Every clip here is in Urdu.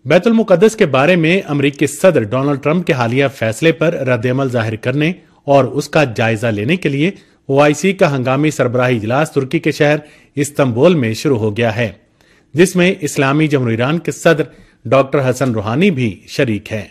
بیت المقدس کے بارے میں امریکی صدر ڈونلڈ ٹرمپ کے حالیہ فیصلے پر رد عمل ظاہر کرنے اور اس کا جائزہ لینے کے لیے OIC کا ہنگامی سربراہی اجلاس ترکی کے شہر استنبول میں شروع ہو گیا ہے، جس میں اسلامی جمہوریہ ایران کے صدر ڈاکٹر حسن روحانی بھی شریک ہیں۔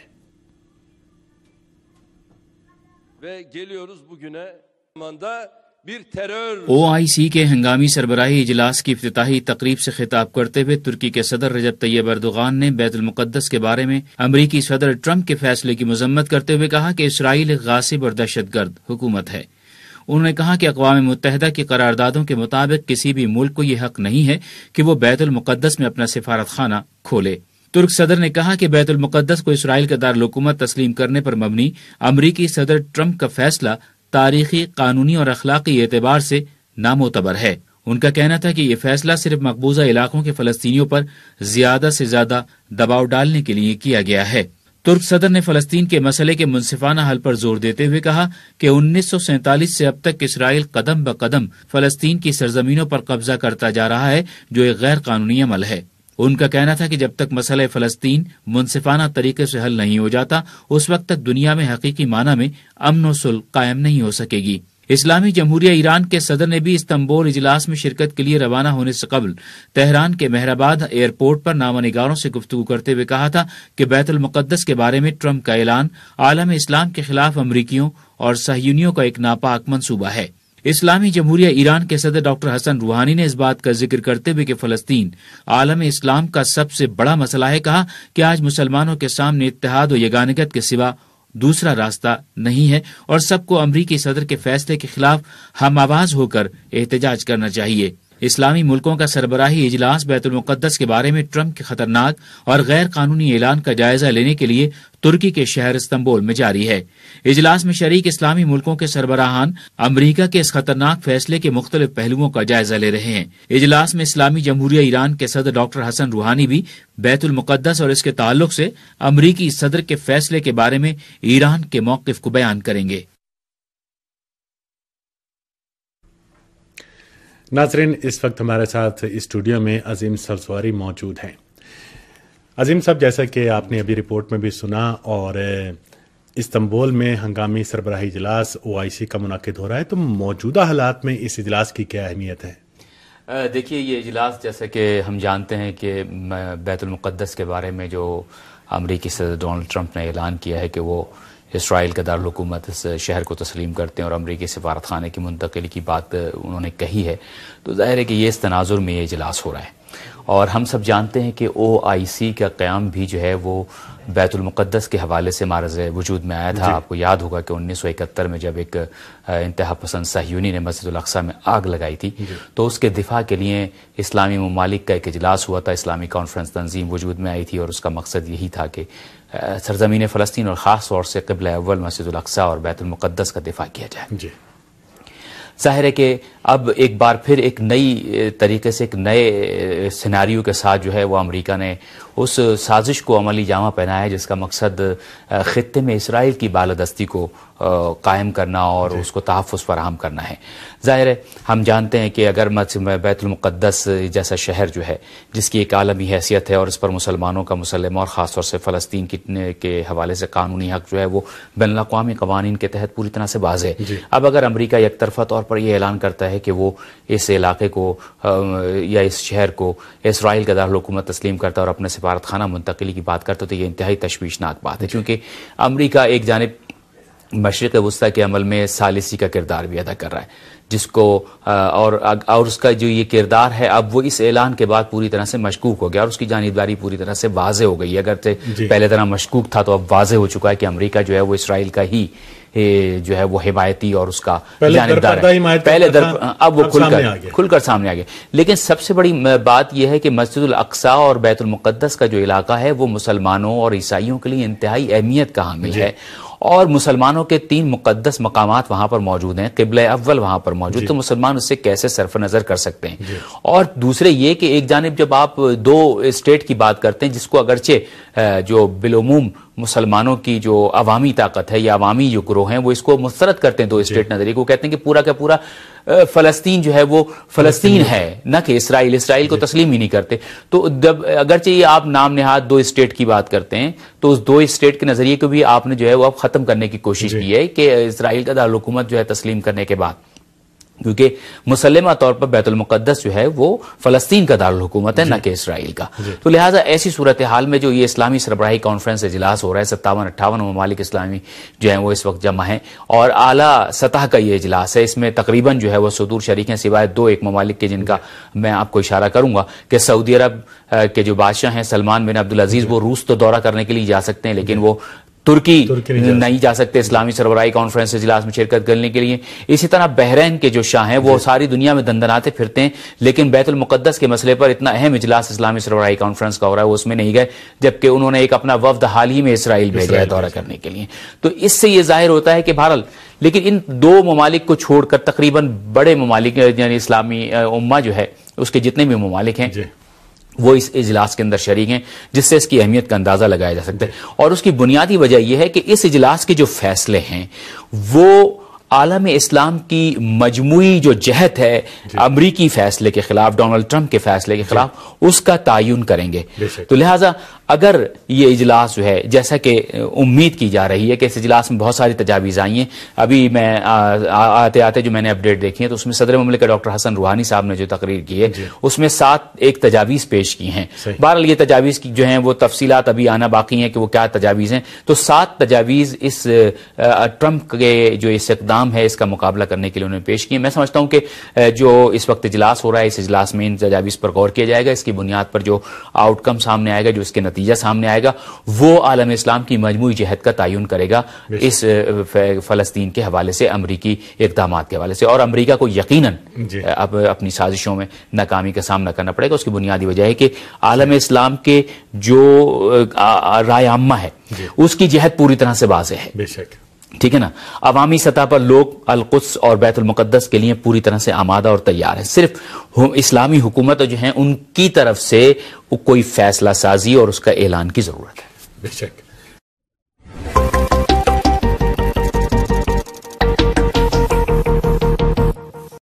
OIC کے ہنگامی سربراہی اجلاس کی افتتاحی تقریب سے خطاب کرتے ہوئے ترکی کے صدر رجب طیب اردوغان نے بیت المقدس کے بارے میں امریکی صدر ٹرمپ کے فیصلے کی مذمت کرتے ہوئے کہا کہ اسرائیل ایک غاصب اور دہشت گرد حکومت ہے۔ انہوں نے کہا کہ اقوام متحدہ کی قراردادوں کے مطابق کسی بھی ملک کو یہ حق نہیں ہے کہ وہ بیت المقدس میں اپنا سفارت خانہ کھولے۔ ترک صدر نے کہا کہ بیت المقدس کو اسرائیل کا دارالحکومت تسلیم کرنے پر مبنی امریکی صدر ٹرمپ کا فیصلہ تاریخی، قانونی اور اخلاقی اعتبار سے نامعتبر ہے۔ ان کا کہنا تھا کہ یہ فیصلہ صرف مقبوضہ علاقوں کے فلسطینیوں پر زیادہ سے زیادہ دباؤ ڈالنے کے لیے کیا گیا ہے۔ ترک صدر نے فلسطین کے مسئلے کے منصفانہ حل پر زور دیتے ہوئے کہا کہ 1947 سے اب تک اسرائیل قدم بقدم فلسطین کی سرزمینوں پر قبضہ کرتا جا رہا ہے، جو ایک غیر قانونی عمل ہے۔ ان کا کہنا تھا کہ جب تک مسئلہ فلسطین منصفانہ طریقے سے حل نہیں ہو جاتا، اس وقت تک دنیا میں حقیقی معنی میں امن و صلح قائم نہیں ہو سکے گی۔ اسلامی جمہوریہ ایران کے صدر نے بھی استنبول اجلاس میں شرکت کے لیے روانہ ہونے سے قبل تہران کے مہرآباد ایئرپورٹ پر نامہ نگاروں سے گفتگو کرتے ہوئے کہا تھا کہ بیت المقدس کے بارے میں ٹرمپ کا اعلان عالم اسلام کے خلاف امریکیوں اور صہیونیوں کا ایک ناپاک منصوبہ ہے۔ اسلامی جمہوریہ ایران کے صدر ڈاکٹر حسن روحانی نے اس بات کا ذکر کرتے ہوئے کہ فلسطین عالم اسلام کا سب سے بڑا مسئلہ ہے، کہا کہ آج مسلمانوں کے سامنے اتحاد و یگانگت کے سوا دوسرا راستہ نہیں ہے اور سب کو امریکی صدر کے فیصلے کے خلاف ہم آواز ہو کر احتجاج کرنا چاہیے۔ اسلامی ملکوں کا سربراہی اجلاس بیت المقدس کے بارے میں ٹرمپ کے خطرناک اور غیر قانونی اعلان کا جائزہ لینے کے لیے ترکی کے شہر استنبول میں جاری ہے۔ اجلاس میں شریک اسلامی ملکوں کے سربراہان امریکہ کے اس خطرناک فیصلے کے مختلف پہلوؤں کا جائزہ لے رہے ہیں۔ اجلاس میں اسلامی جمہوریہ ایران کے صدر ڈاکٹر حسن روحانی بھی بیت المقدس اور اس کے تعلق سے امریکی صدر کے فیصلے کے بارے میں ایران کے موقف کو بیان کریں گے۔ ناظرین، اس وقت ہمارے ساتھ اسٹوڈیو میں عظیم سرسواری موجود ہیں۔ عظیم صاحب، جیسا کہ آپ نے ابھی رپورٹ میں بھی سنا، اور استنبول میں ہنگامی سربراہی اجلاس OIC کا منعقد ہو رہا ہے، تو موجودہ حالات میں اس اجلاس کی کیا اہمیت ہے؟ دیکھیے، یہ اجلاس جیسا کہ ہم جانتے ہیں کہ بیت المقدس کے بارے میں جو امریکی صدر ڈونلڈ ٹرمپ نے اعلان کیا ہے کہ وہ اسرائیل کا دارالحکومت اس شہر کو تسلیم کرتے ہیں اور امریکی سفارت خانے کی منتقلی کی بات انہوں نے کہی ہے، تو ظاہر ہے کہ یہ اس تناظر میں یہ اجلاس ہو رہا ہے۔ اور ہم سب جانتے ہیں کہ OIC کا قیام بھی جو ہے وہ بیت المقدس کے حوالے سے معرض وجود میں آیا تھا۔ آپ کو یاد ہوگا کہ 1971 میں جب ایک انتہا پسند صہیونی نے مسجد الاقصی میں آگ لگائی تھی، تو اس کے دفاع کے لیے اسلامی ممالک کا ایک اجلاس ہوا تھا، اسلامی کانفرنس تنظیم وجود میں آئی تھی، اور اس کا مقصد یہی تھا کہ سرزمین فلسطین اور خاص طور سے قبلہ اول مسجد الاقصی اور بیت المقدس کا دفاع کیا جائے۔ ظاہر ہے کہ اب ایک بار پھر ایک نئی طریقے سے ایک نئے سیناریو کے ساتھ جو ہے وہ امریکہ نے اس سازش کو عملی جامہ پہنایا ہے جس کا مقصد خطے میں اسرائیل کی بالادستی کو قائم کرنا اور اس کو تحفظ فراہم کرنا ہے۔ ظاہر ہے ہم جانتے ہیں کہ اگر بیت المقدس جیسا شہر جو ہے جس کی ایک عالمی حیثیت ہے اور اس پر مسلمانوں کا مسلمہ اور خاص طور سے فلسطین کے حوالے سے قانونی حق جو ہے وہ بین الاقوامی قوانین کے تحت پوری طرح سے واضح ہے، اب اگر امریکہ یک طرفہ طور پر یہ اعلان کرتا ہے کہ وہ اس علاقے کو یا اس شہر کو اسرائیل کا دارالحکومت تسلیم کرتا ہے اور اپنے سفارت خانہ منتقلی کی بات کرتا ہے، تو یہ انتہائی تشویشناک بات ہے، کیونکہ امریکہ ایک جانب مشرق وسطی کے عمل میں ثالثی کا کردار بھی ادا کر رہا ہے، جس کو اور اس کا جو یہ کردار ہے اب وہ اس اعلان کے بعد پوری طرح سے مشکوک ہو گیا اور اس کی جانبداری پوری طرح سے واضح ہو گئی۔ اگر پہلے طرح مشکوک تھا تو اب واضح ہو چکا ہے کہ امریکہ جو ہے وہ اسرائیل کا ہی جو ہے وہ حمایتی اور اس کا جانبدار ہے، پہلے اب وہ کھل کر سامنے آ گیا۔ لیکن سب سے بڑی بات یہ ہے کہ مسجد الاقصی اور بیت المقدس کا جو علاقہ ہے وہ مسلمانوں اور عیسائیوں کے لیے انتہائی اہمیت کا حامل ہے، اور مسلمانوں کے 3 مقدس مقامات وہاں پر موجود ہیں، قبلہ اول وہاں پر موجود، تو مسلمان اس سے کیسے صرف نظر کر سکتے ہیں؟ اور دوسرے یہ کہ ایک جانب جب آپ 2 اسٹیٹ کی بات کرتے ہیں جس کو اگرچہ جو بالعموم مسلمانوں کی جو عوامی طاقت ہے یا عوامی جو گروہ ہیں وہ اس کو مسترد کرتے ہیں 2 اسٹیٹ نظریے کو، کہتے ہیں کہ پورا کا پورا فلسطین جو ہے وہ فلسطین ہے، نہ کہ اسرائیل کو تسلیم ہی نہیں کرتے. تو جب اگرچہ یہ آپ نام نہاد 2 اسٹیٹ کی بات کرتے ہیں تو اس 2 اسٹیٹ کے نظریے کو بھی آپ نے جو ہے وہ اب ختم کرنے کی کوشش کی ہے کہ اسرائیل کا دارالحکومت جو ہے تسلیم کرنے کے بعد، کیونکہ مسلمہ طور پر بیت المقدس جو ہے وہ فلسطین کا دارالحکومت ہے، نہ کہ اسرائیل کا. تو لہٰذا ایسی صورتحال میں جو یہ اسلامی سربراہی کانفرنس اجلاس ہو رہا ہے، 57-58 ممالک اسلامی جو ہیں وہ اس وقت جمع ہیں اور اعلیٰ سطح کا یہ اجلاس ہے. اس میں تقریباً جو ہے وہ صدور شریک ہیں سوائے 2 ممالک کے جن کا میں آپ کو اشارہ کروں گا کہ سعودی عرب کے جو بادشاہ ہیں سلمان بن عبدالعزیز، وہ روس تو دورہ کرنے کے لیے جا سکتے ہیں لیکن وہ ترکی نہیں جا سکتے اسلامی سربراہی کانفرنس اجلاس میں شرکت کرنے کے لیے. اسی طرح بحرین کے جو شاہ ہیں وہ ساری دنیا میں دندناتے پھرتے ہیں لیکن بیت المقدس کے مسئلے پر اتنا اہم اجلاس اسلامی سربراہی کانفرنس کا ہو رہا ہے وہ اس میں نہیں گئے، جبکہ انہوں نے ایک اپنا وفد حال ہی میں اسرائیل بھیجا ہے دورہ کرنے کے لیے. تو اس سے یہ ظاہر ہوتا ہے کہ بہرحال لیکن ان 2 ممالک کو چھوڑ کر تقریباً بڑے ممالک یعنی اسلامی امہ جو ہے اس کے جتنے بھی ممالک ہیں وہ اس اجلاس کے اندر شریک ہیں، جس سے اس کی اہمیت کا اندازہ لگایا جا سکتا ہے. اور اس کی بنیادی وجہ یہ ہے کہ اس اجلاس کے جو فیصلے ہیں وہ عالم اسلام کی مجموعی جو جہت ہے امریکی فیصلے کے خلاف، ڈونلڈ ٹرمپ کے فیصلے کے خلاف، اس کا تعین کریں گے. تو لہٰذا اگر یہ اجلاس جو ہے جیسا کہ امید کی جا رہی ہے کہ اس اجلاس میں بہت ساری تجاویز آئی ہیں، ابھی میں آتے آتے جو میں نے اپڈیٹ دیکھی ہے تو اس میں صدر مملکت ڈاکٹر حسن روحانی صاحب نے جو تقریر کی ہے اس میں 7 تجاویز پیش کی ہیں. بہرحال یہ تجاویز کی جو ہیں وہ تفصیلات ابھی آنا باقی ہیں کہ وہ کیا تجاویز ہیں. تو 7 تجاویز اس ٹرمپ کے جو اس اقدام ہے اس کا مقابلہ کرنے کے لیے انہوں نے پیش کی. میں سمجھتا ہوں کہ جو اس وقت اجلاس ہو رہا ہے اس اجلاس میں ان تجاویز پر غور کیا جائے گا، اس کی بنیاد پر جو آؤٹ کم سامنے آئے گا، جو اس کے نتیجہ سامنے آئے گا، وہ عالم اسلام کی مجموعی جہت کا تعین کرے گا اس فلسطین کے حوالے سے، امریکی اقدامات کے حوالے سے. اور امریکہ کو یقیناً اب اپنی سازشوں میں ناکامی کا سامنا کرنا پڑے گا. اس کی بنیادی وجہ ہے کہ عالم اسلام کے جو رائے عامہ ہے اس کی جہت پوری طرح سے واضح ہے. بے شک، ٹھیک ہے نا. عوامی سطح پر لوگ القدس اور بیت المقدس کے لیے پوری طرح سے آمادہ اور تیار ہیں. صرف اسلامی حکومت جو ہیں ان کی طرف سے کوئی فیصلہ سازی اور اس کا اعلان کی ضرورت ہے. بے شک.